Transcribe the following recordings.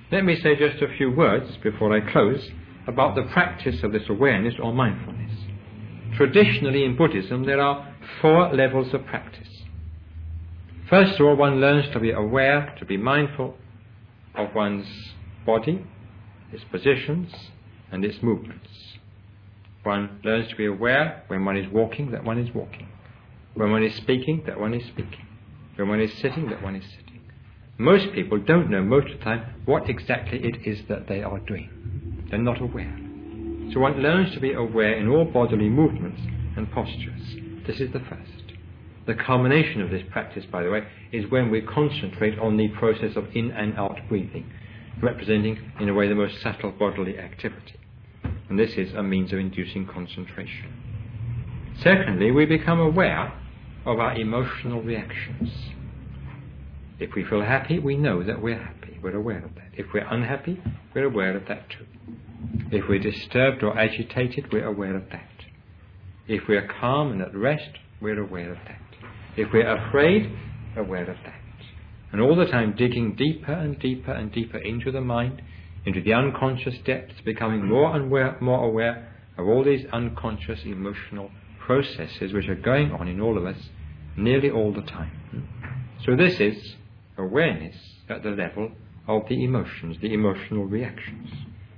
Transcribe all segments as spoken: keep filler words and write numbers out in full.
Let me say just a few words before I close about the practice of this awareness or mindfulness. Traditionally in Buddhism there are four levels of practice. First of all, one learns to be aware, to be mindful of one's body, its positions and its movements. One learns to be aware when one is walking that one is walking, when one is speaking that one is speaking, when one is sitting that one is sitting. Most people don't know most of the time what exactly it is that they are doing. They're not aware. So one learns to be aware in all bodily movements and postures. This is the first. The culmination of this practice, by the way, is when we concentrate on the process of in and out breathing, representing in a way the most subtle bodily activity. And this is a means of inducing concentration. Secondly, we become aware of our emotional reactions. If we feel happy, we know that we're happy. We're aware of that. If we're unhappy, we're aware of that too. If we're disturbed or agitated, we're aware of that. If we're calm and at rest, we're aware of that. If we're afraid, aware of that. And all the time digging deeper and deeper and deeper into the mind, into the unconscious depths, becoming more and more aware of all these unconscious emotional processes which are going on in all of us nearly all the time. So this is awareness at the level of the emotions, the emotional reactions.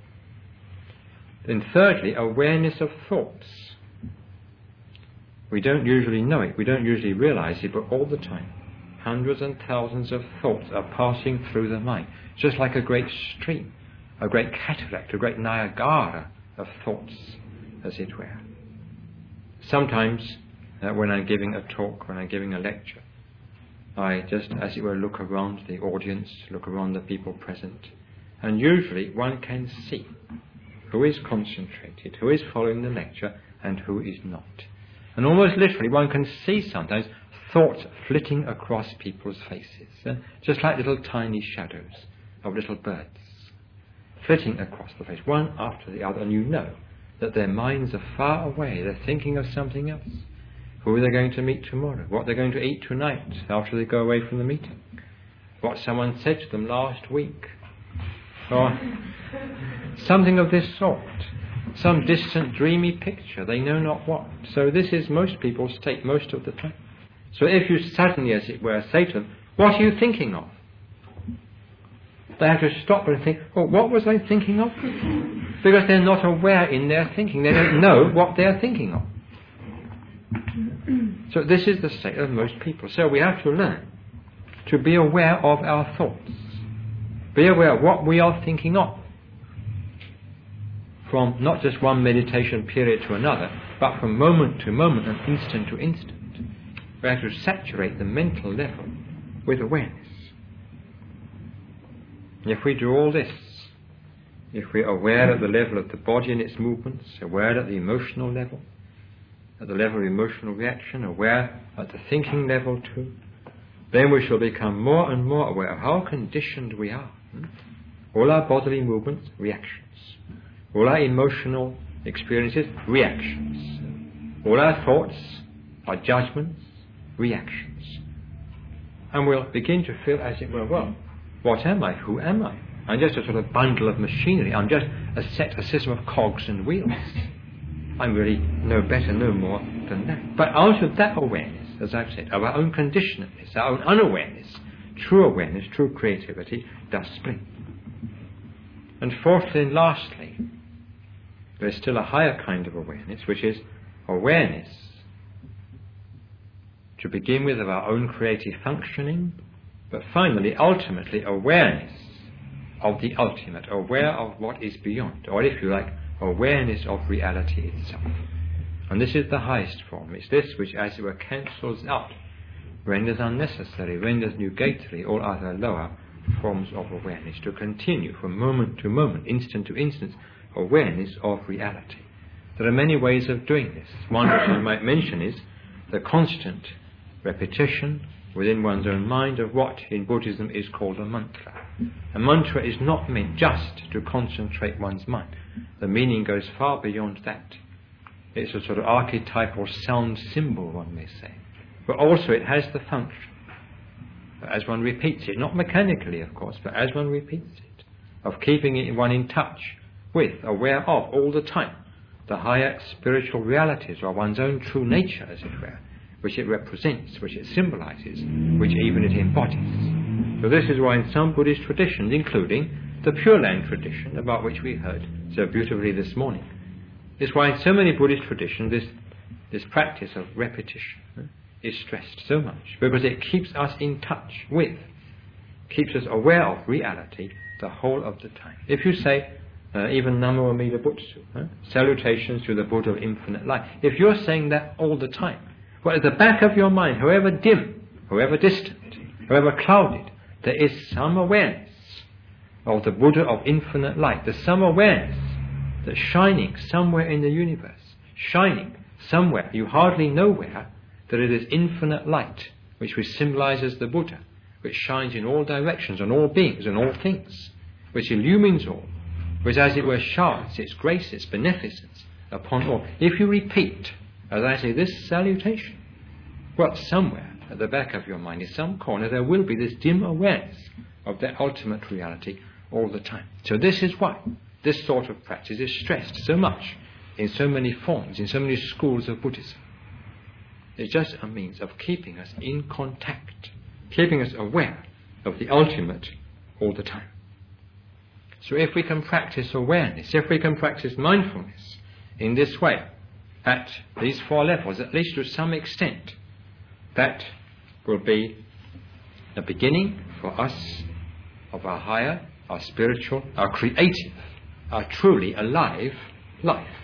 Then thirdly, awareness of thoughts. We don't usually know it, we don't usually realize it, but all the time hundreds and thousands of thoughts are passing through the mind, just like a great stream, a great cataract, a great Niagara of thoughts, as it were. Sometimes uh, when I'm giving a talk, when I'm giving a lecture, I just, as it were, look around the audience, look around the people present, and usually one can see who is concentrated, who is following the lecture, and who is not. And almost literally one can see sometimes thoughts flitting across people's faces, uh, just like little tiny shadows of little birds flitting across the face, one after the other, and you know that their minds are far away, they're thinking of something else. Who they're going to meet tomorrow, what they're going to eat tonight after they go away from the meeting, what someone said to them last week, or something of this sort. Some distant dreamy picture, they know not what. So this is most people's state most of the time. So if you suddenly, as it were, say to them, what are you thinking of? They have to stop and think, oh, what was I thinking of? Because they're not aware in their thinking. They don't know what they're thinking of. So this is the state of most people. So we have to learn to be aware of our thoughts. Be aware of what we are thinking of. From not just one meditation period to another, but from moment to moment and instant to instant. We have to saturate the mental level with awareness. If we do all this, if we're aware at the level of the body and its movements, aware at the emotional level, at the level of emotional reaction, aware at the thinking level too, then we shall become more and more aware of how conditioned we are. Hmm? All our bodily movements, reactions. All our emotional experiences, reactions. All our thoughts, our judgments, reactions. And we'll begin to feel, as it were, well, what am I? Who am I? I'm just a sort of bundle of machinery. I'm just a set, a system of cogs and wheels. I'm really no better, no more than that. But out of that awareness, as I've said, of our own conditionedness, our own unawareness, true awareness, true creativity does spring. And fourthly and lastly, there's still a higher kind of awareness, which is awareness, to begin with, of our own creative functioning, but finally, ultimately, awareness of the ultimate, aware of what is beyond, or if you like, awareness of reality itself. And this is the highest form. It's this which, as it were, cancels out, renders unnecessary, renders nugatory all other lower forms of awareness, to continue from moment to moment, instant to instant, awareness of reality. There are many ways of doing this. One which I might mention is the constant repetition within one's own mind of what in Buddhism is called a mantra. A mantra is not meant just to concentrate one's mind. The meaning goes far beyond that. It's a sort of archetypal sound symbol, one may say. But also it has the function, as one repeats it, not mechanically of course, but as one repeats it, of keeping it one in touch with, aware of all the time, the higher spiritual realities of one's own true nature, as it were, which it represents, which it symbolizes, which even it embodies. So this is why in some Buddhist traditions, including the Pure Land tradition, about which we heard so beautifully this morning, it's why in so many Buddhist traditions this, this practice of repetition eh, is stressed so much, because it keeps us in touch with, keeps us aware of reality the whole of the time. If you say, uh, even Namo Amida Butsu, eh, salutations to the Buddha of infinite light, if you're saying that all the time, well, at the back of your mind, however dim, however distant, however clouded, there is some awareness of the Buddha of infinite light. There's some awareness that's shining somewhere in the universe, shining somewhere, you hardly know where, that it is infinite light, which symbolizes the Buddha, which shines in all directions, on all beings and all things, which illumines all, which as it were showers its grace, its beneficence upon all. If you repeat, as I say, this salutation, well, somewhere at the back of your mind, in some corner, there will be this dim awareness of that ultimate reality all the time. So this is why this sort of practice is stressed so much in so many forms, in so many schools of Buddhism. It's just a means of keeping us in contact, keeping us aware of the ultimate all the time. So if we can practice awareness, if we can practice mindfulness in this way, at these four levels, at least to some extent, that will be the beginning for us of our higher, our spiritual, our creative, our truly alive life.